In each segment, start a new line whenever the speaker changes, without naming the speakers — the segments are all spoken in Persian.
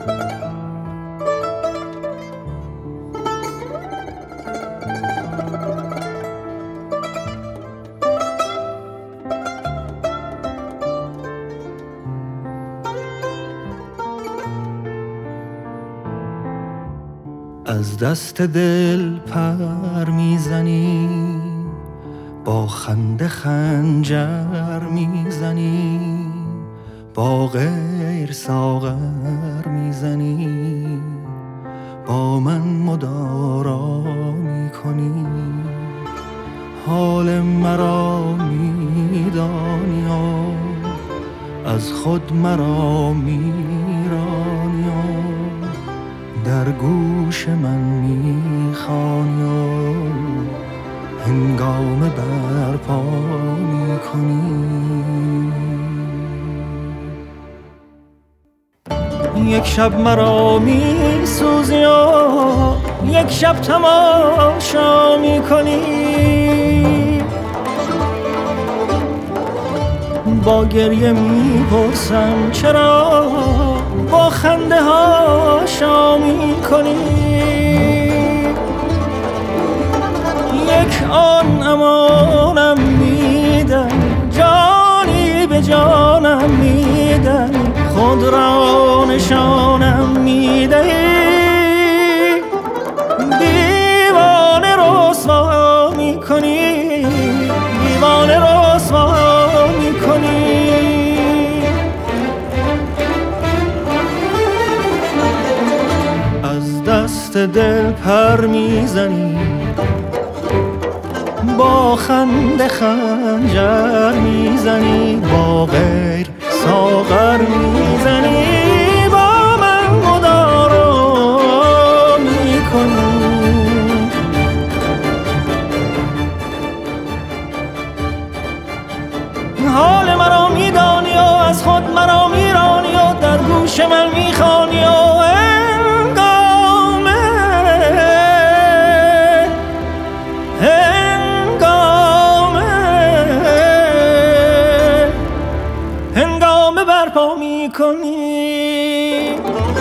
از دست دل پر میزنی، با خنده خنجر میزنی، با غیر ساغر میزنی، با من مدارا میکنی. حال مرا میدانی و از خود مرا میرانی و در گوش من میخوانی و هنگام برپا میکنی. یک شب مرا میسوزی و یک شب تماشا میکنی، با گریه میپرسم چرا با خنده ها شا میکنی. یک آن امانم میدن، جانی به جانم میدن، خود را نشانم میدهی، دیوانه رسوا میکنی، دیوانه رسوا میکنی. از دست دل پر میزنی، با خنده خنجر میزنی، با غیر ساغر میزنی، با من مدارا میکنی. حال مرا میدانی و از خود مرا میرانی و در گوش من میخوانی و هنگام برپا میکنی.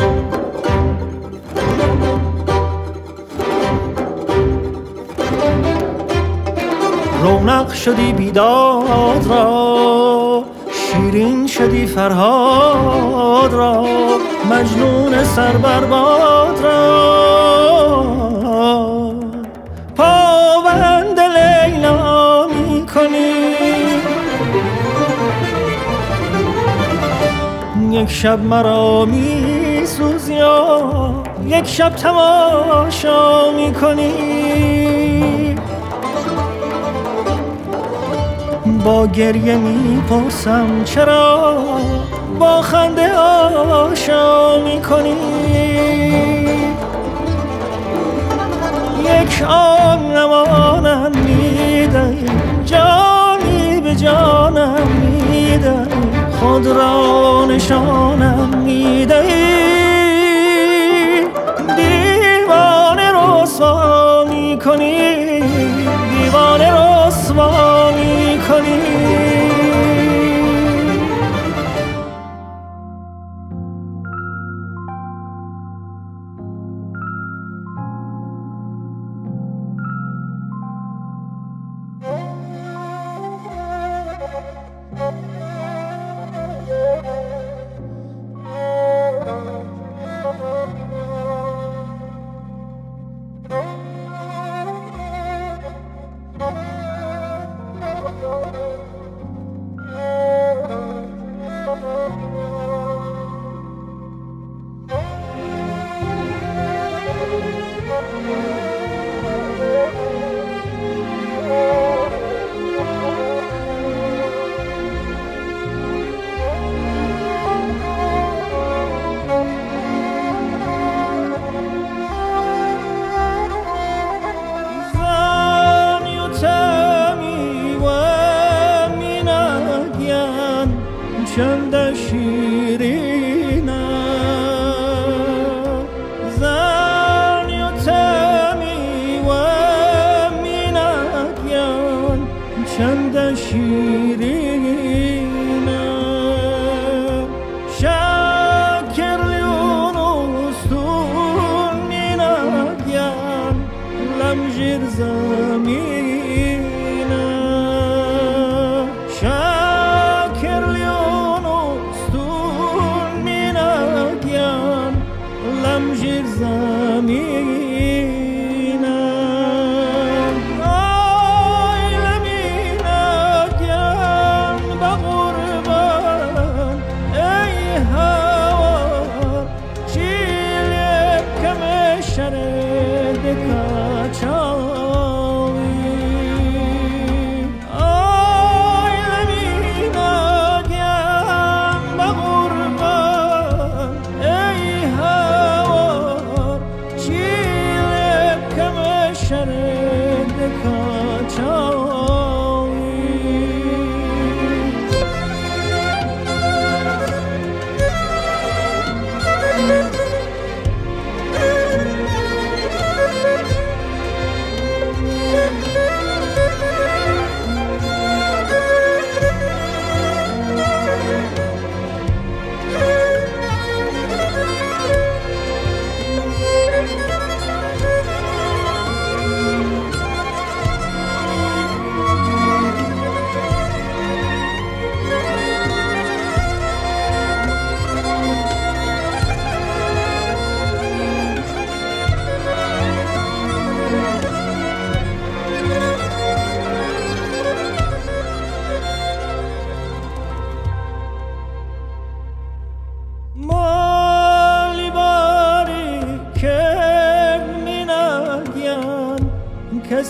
رونق شدی بیداد را، شیرین شدی فرهاد را، مجنون سربرباد را پابند لیلا میکنی. یک شب مرا میسوزی و یک شب تماشا میکنی، با گریه میپرسم چرا با خنده آشا میکنی. یک آن امانم میدهی، جانی به جانم میدهی، خود را نشانم میدهی، دیوانه رسوا میکنی، دیوانه رسوا میکنی. Çölde şiir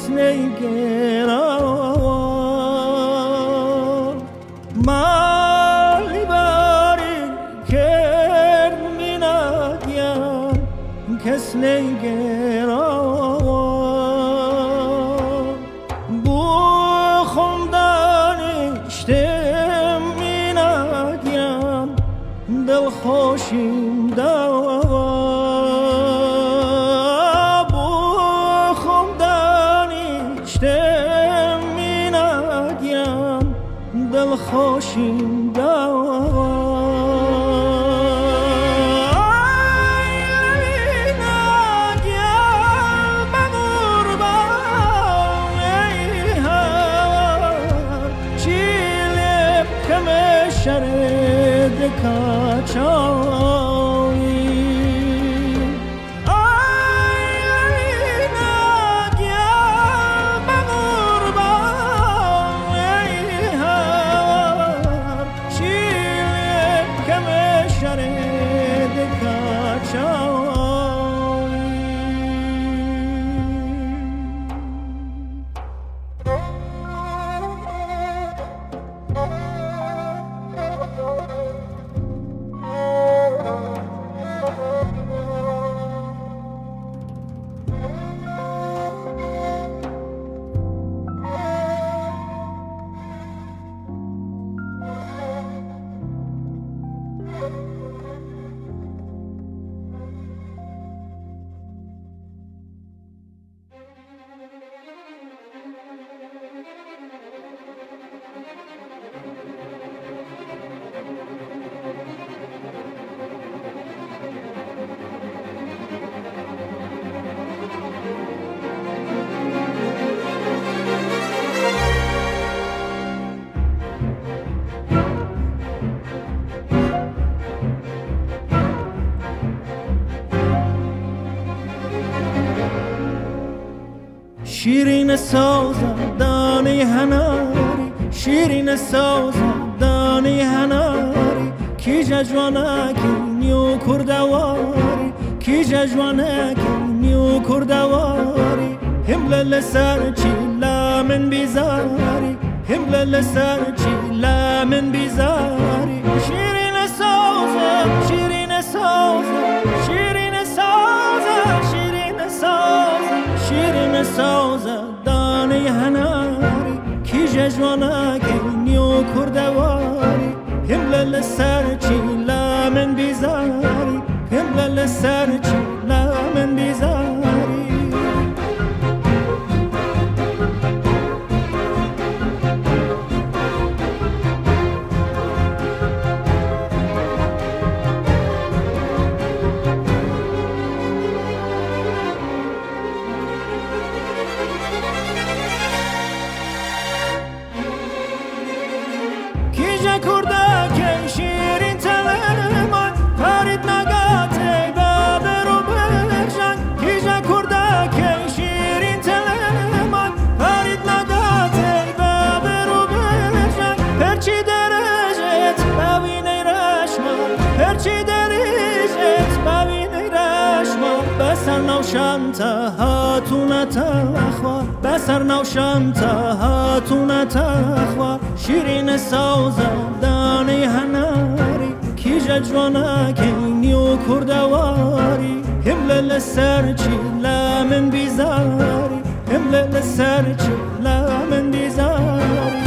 نگران مالی باری کرد می ندیم کس نگران بو خوندانشتم می ندیم دل خوشیم خوشیم شرد کچایی شیرین سازم دانی هناری شیرین سازم دانی هناری کی جوانکی نیو کردواری کی جوانکی نیو کردواری همل سر چی لامن بیزاری همل سر چی لامن بیزاری شیرین سازم شیرین سازم شیرین سازم شیرین سازم شیرین سازم دانی هناری کی جوانکی نیو کردواری همل سر چی لامن بیزاری همل سر چی لامن بیزاری نوشمتا هاتون تخوار بسر نوشمتا هاتون تخوار شیرین سازم دانی هناری کی جوانکی نیو کردواری همل سر چی لامن بیزاری همل سر چی لامن بیزاری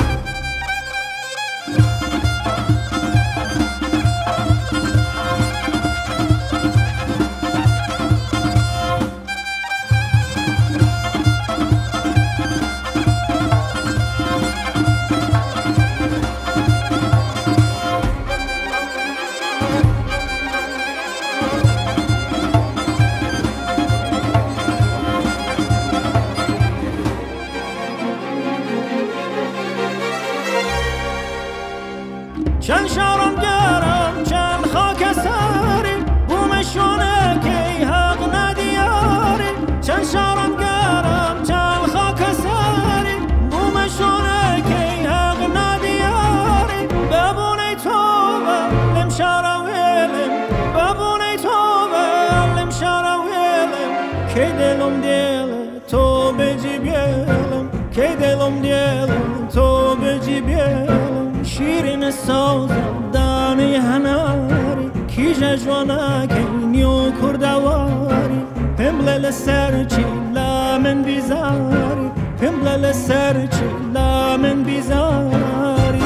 چند شارم گرم چند خاک ساری بومشونه که حق ندیاری چند شارم گرم چند خاک ساری بومشونه که حق ندیاری ببونی توبه لم شارم ویلم ببونی توبه لم شارم ویلم که دلم دل تو بجی بیلم که دلم دیلم تو بجی بیلم شیرین سازم دانی هناری کی جوانه که نیو کردواری پملل سرچی لامن بیزاری پملل سرچی لامن بیزاری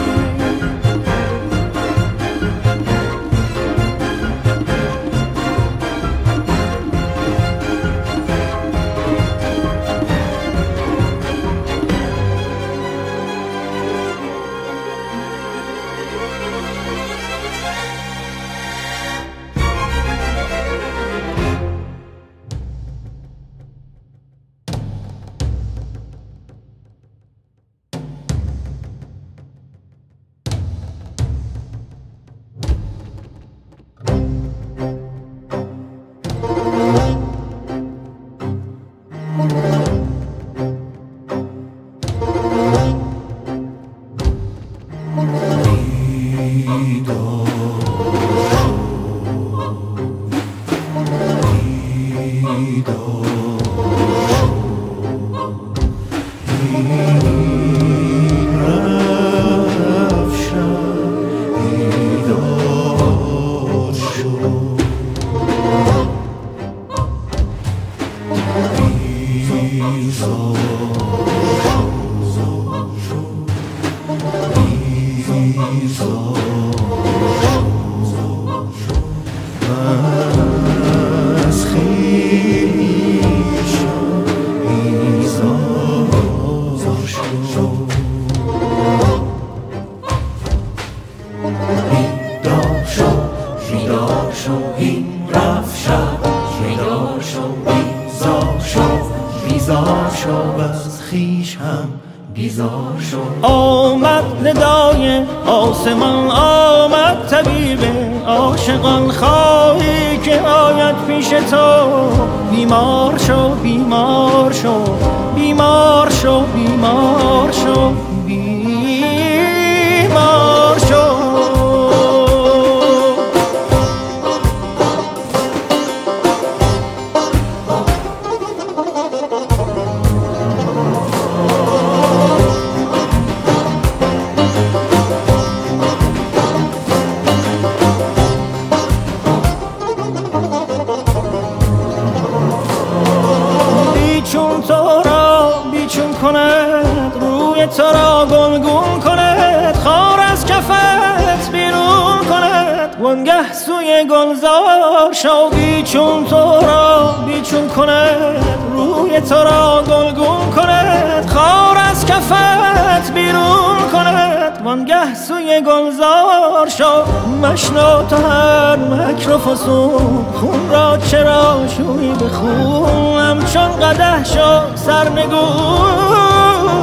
آمد ندای آسمان آمد طبیب عاشقان خواهی که آید پیش تو بیمار شو بیمار شو بیمار شو بیمار شو بیمار شو تو را گلگون کند خار از کفت بیرون کند وانگه سوی گلزار شو بیچون تو را بیچون کند روی تو را گلگون کند خار از کفت بیرون کند وانگه سوی گلزار شو مشنو تو هر مکر و فسون خون را چرا شوی به خون همچون قدح شو سرنگون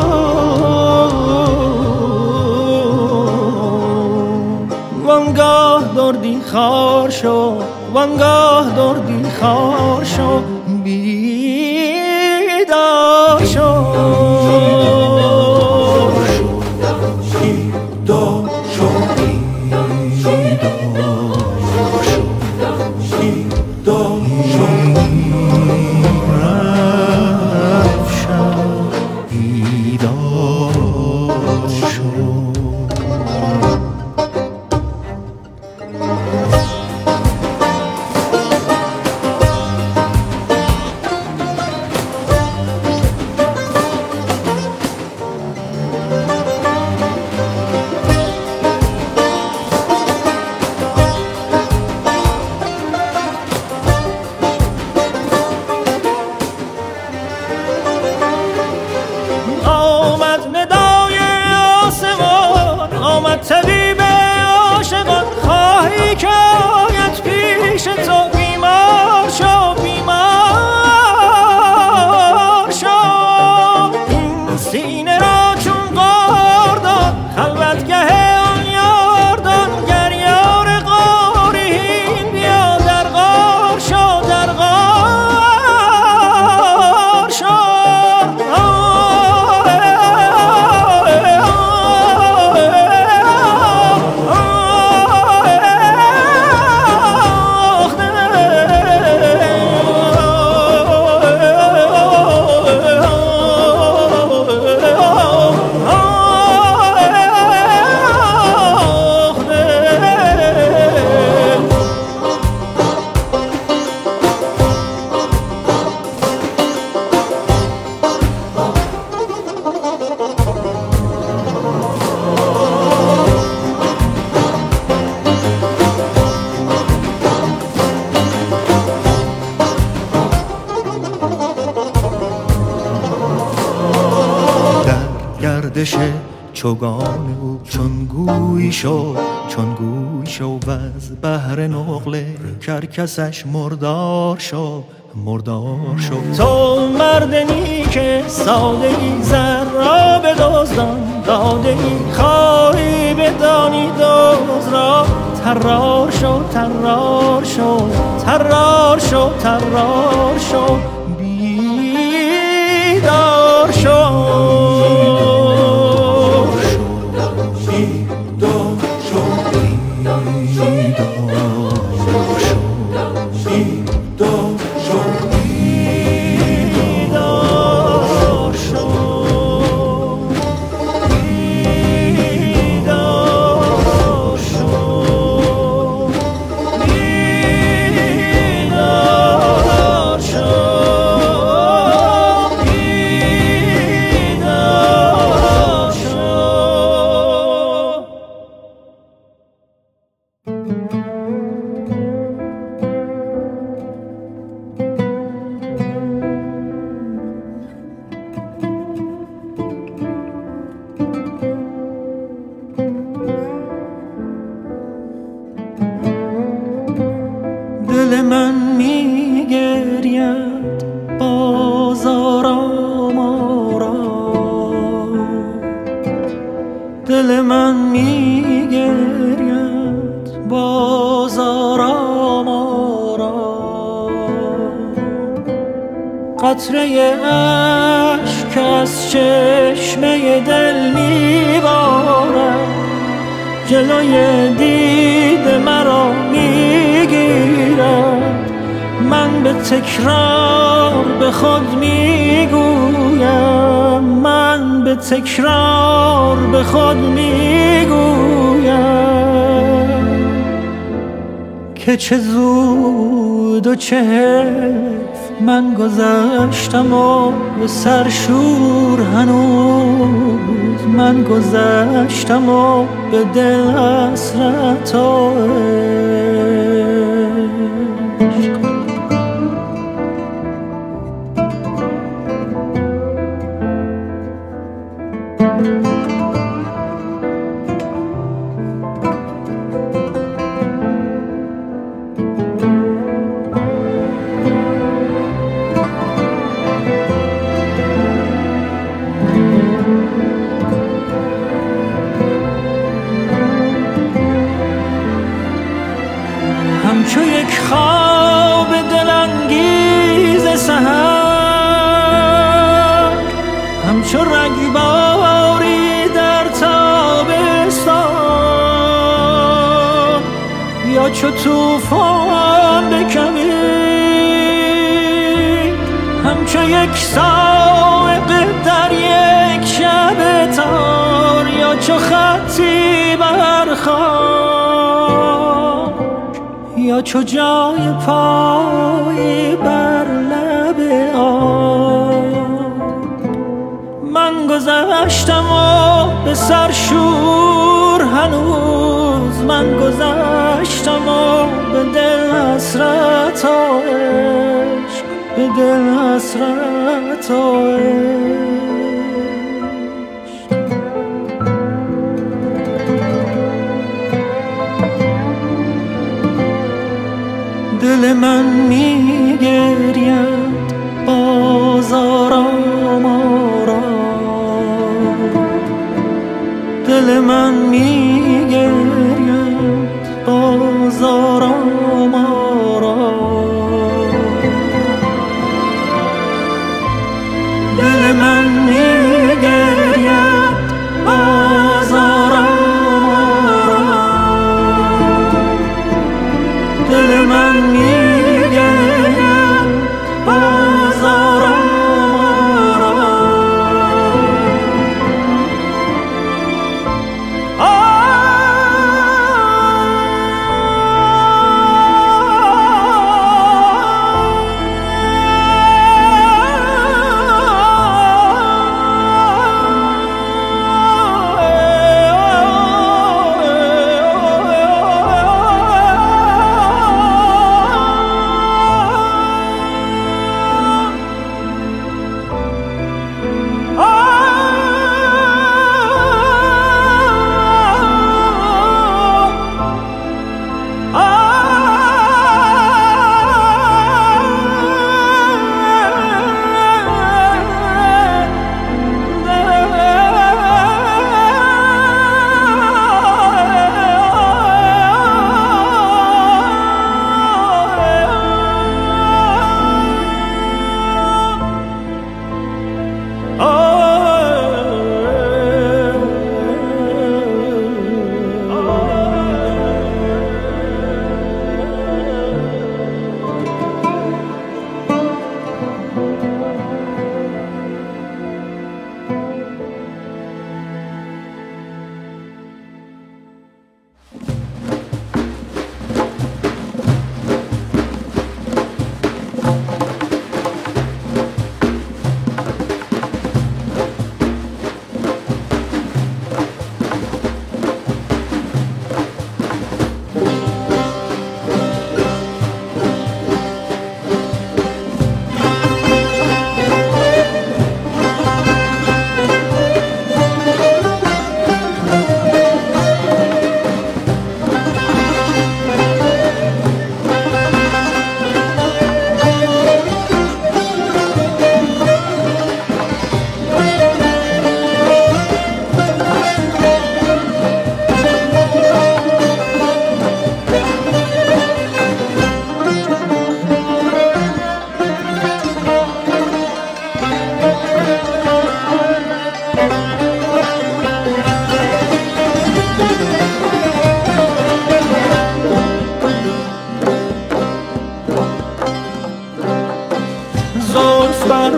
وانگاه دردی خار شو وانگاه دردی خار شو بیدار شو گردش چوگان او چون گویی شد و از بحر نقل کرکسش مردار شد تو مردنی که سادگی زر را بدزدان دادگی خواهی بدانی دوز را ترار شو بیدار شو دل من میگرید بازارم آرا دل من میگرید بازارم آرا قطره اشک از چشمه دل میبارد جلوی دید مرا میگیرد من به تکرار به خود میگویم که چه زود و چه حیف من گذشتم و به سرشور هنوز من گذشتم و به دل حسرت و عشق همچو یک خواب دلانگیز سحر همچو رگباری در تابستان یا چو طوفان بکوید همچو یک صاعقه در یک شب تار یا چو خطی بر خاک یا چو جای پای بر لب آب من گذشتم و به سرشور هنوز من گذشتم و به دل حسرت و عشق به دل حسرت و عشق دل من میگرید بازارم آرا دل من میگرید بازارم آرا دل من میگرید بازارم آرا دل من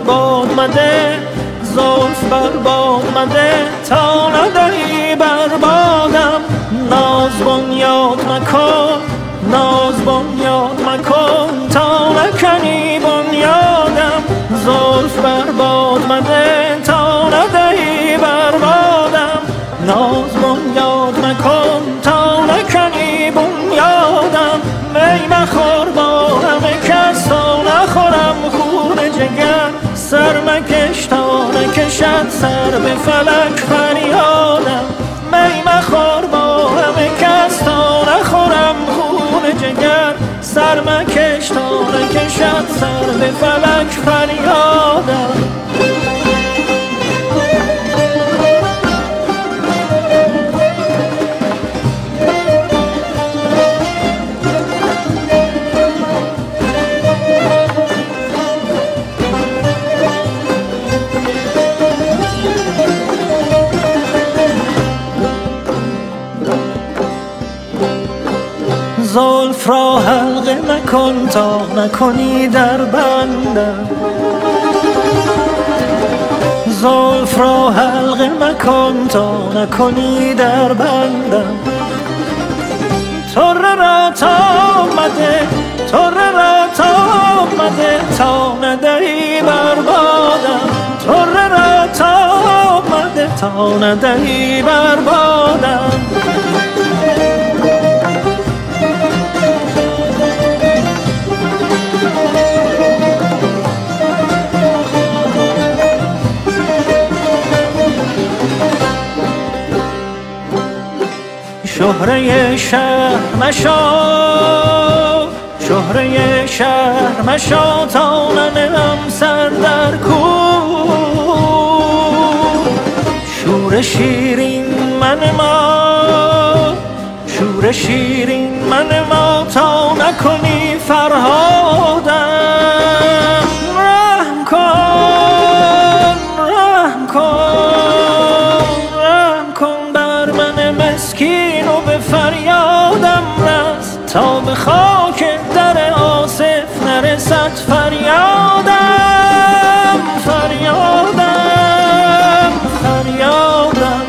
باد مده زلف بر باد مده تا ندهی بر بادم ناز بنیاد مکن ناز بنیاد مکن تا نکنی بنیادم زلف بر باد مده تا ندهی بر بادم ناز بنیاد مکن تا نکنی بنیادم می مخور با همه کس تا نخورم خون جگر سر مکش تا نکشد سر به فلک فریادم می مخور با همه کس تا نخورم خون جگر سر مکش تا نکشد سر به فلک فریادم زلف را حلقه مکن تا نکنی در بندم زلف را حلقه مکن تا نکنی در بندم طره را تا آمده طره را تا آمده تا ندهی بر بادم طره را تا آمده تا ندهی بر بادم شهره شهر مشا شهره شهر مشا تا ننهم سر در کوه شور شیرین من ما شور شیرین من ما تا نکنی فرهادم رحم کن رحم کن رحم کن بر من مسکین و به فریادم رس تا به خاک در آصف نرسد فریادم فریادم فریادم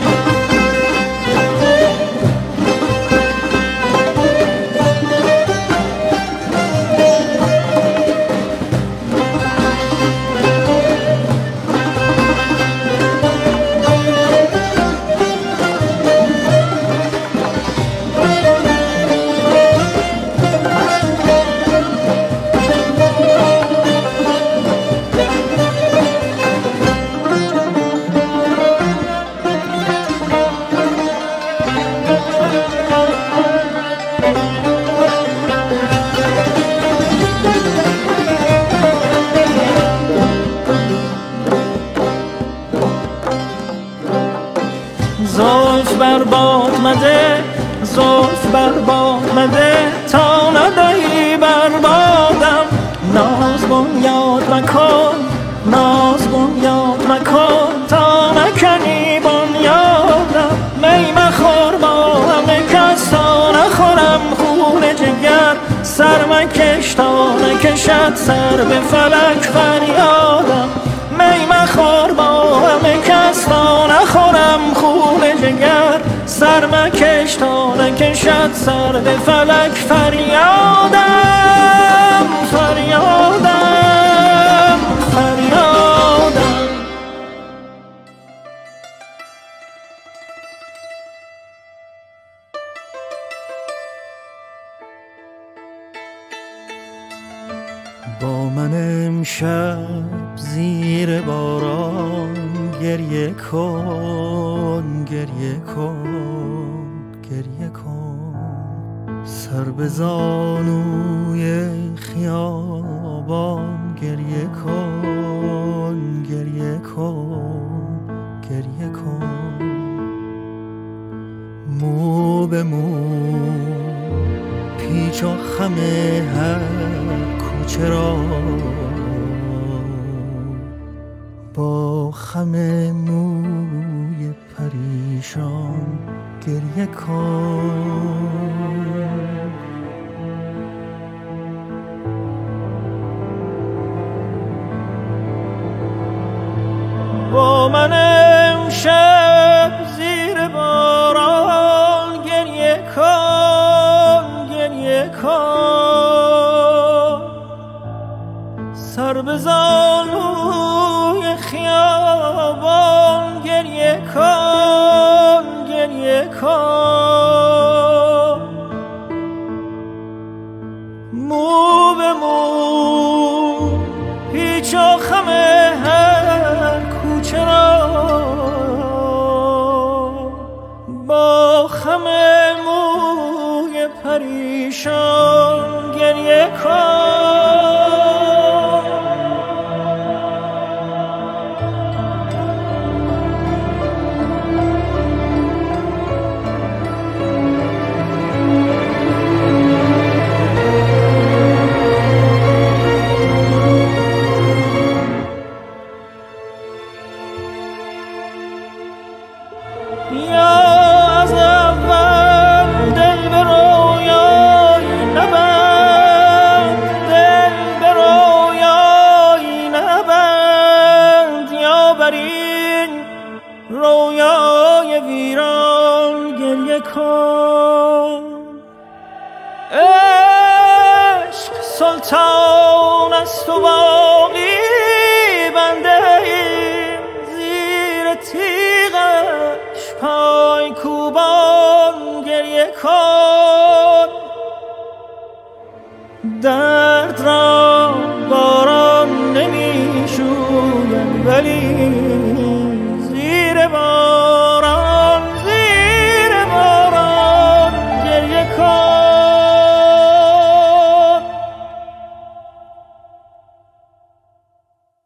زلف بر باد مده زلف بر باد مده تا ندهی بر بادم ناز بنیاد مکن ناز بنیاد مکن تا نکنی بنیادم می مخور با همه کس تا نخورم خون جگر سر مکش تا نکشد سر به فلک فریادم می مخور با همه کس تا نخورم خون جگر سر مکش تا نکشد سر به فلک فریادم فریادم فریادم با من امشب زیر باران گریه کن گریه کن گریه کن سر به زانوی خیابان گریه کن گریه کن گریه کن مو به مو پیچ و خم هر کوچه را با خم موی پریشان گریه کن سر به زانوی خیابان گریه کن گریه کن مو به مو پیچ و خم هر کوچه را با خم موی پریشان گریه کن یا از اول دل به رویایی نبند دل به رویایی نبند یا بر این رویای ویران گریه کن عشق سلطان است و باقی بنده ایم زیر تیغش پای کوبان گریه کن درد را باران نمی شوید ولی